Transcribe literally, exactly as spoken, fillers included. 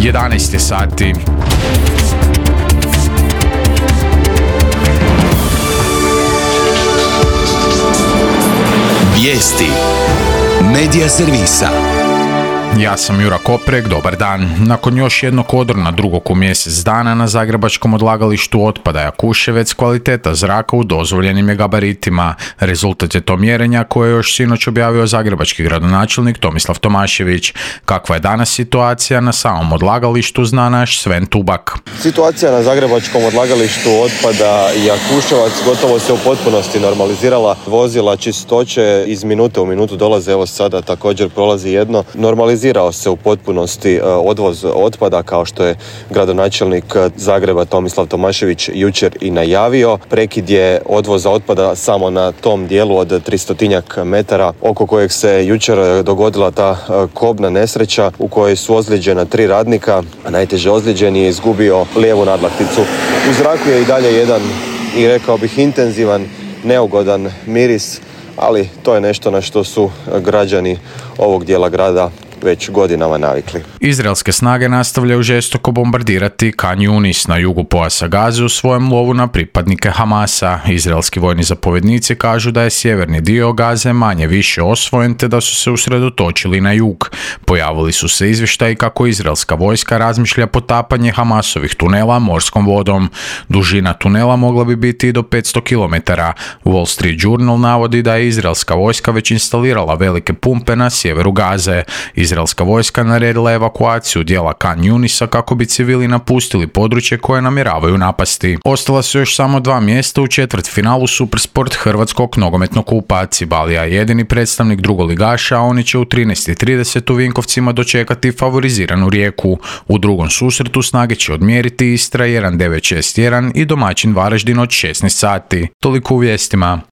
jedanaest je sati. Vijesti Medija servisa. Ja sam Jura Koprek, dobar dan. Nakon još jednog odrona drugog u mjesec dana na zagrebačkom odlagalištu otpada Jakuševec kvaliteta zraka u dozvoljenim je gabaritima. Rezultat je to mjerenja koje je još sinoć objavio zagrebački gradonačelnik Tomislav Tomašević. Kakva je danas situacija na samom odlagalištu zna naš Sven Tubak. Situacija na zagrebačkom odlagalištu otpada Jakuševac gotovo se u potpunosti normalizirala. Vozila čistoće iz minute u minutu dolaze, evo sada također prolazi jedno. Normalizirala Organizirao se u potpunosti odvoz otpada kao što je gradonačelnik Zagreba Tomislav Tomašević jučer i najavio. Prekid je odvoza otpada samo na tom dijelu od tristotinjak metara oko kojeg se jučer dogodila ta kobna nesreća u kojoj su ozlijeđena tri radnika, a najteže ozlijeđen je izgubio lijevu nadlakticu. U zraku je i dalje jedan, i rekao bih, intenzivan, neugodan miris, ali to je nešto na što su građani ovog dijela grada već godinama navikli. Izraelske snage nastavljaju žestoko bombardirati Khan Yunis na jugu pojasa Gaze u svojem lovu na pripadnike Hamasa. Izraelski vojni zapovjednici kažu da je sjeverni dio Gaze manje više osvojen te da su se usredotočili na jug. Pojavili su se izvještaji kako izraelska vojska razmišlja potapanje Hamasovih tunela morskom vodom. Dužina tunela mogla bi biti i do petsto kilometara. Wall Street Journal navodi da je izraelska vojska već instalirala velike pumpe na sjeveru Gaze. Izraelska vojska naredila evakuaciju dijela Khan Yunisa kako bi civili napustili područje koje namjeravaju napasti. Ostala su još samo dva mjesta u četvrtfinalu Supersport hrvatskog nogometnog kupa. Cibalija je jedini predstavnik drugoligaša, a oni će u trinaest i trideset u Vinkovcima dočekati favoriziranu Rijeku. U drugom susretu snage će odmjeriti Istra jedan devet šest jedan i domaćin Varaždin od šesnaest sati. Toliko u vijestima.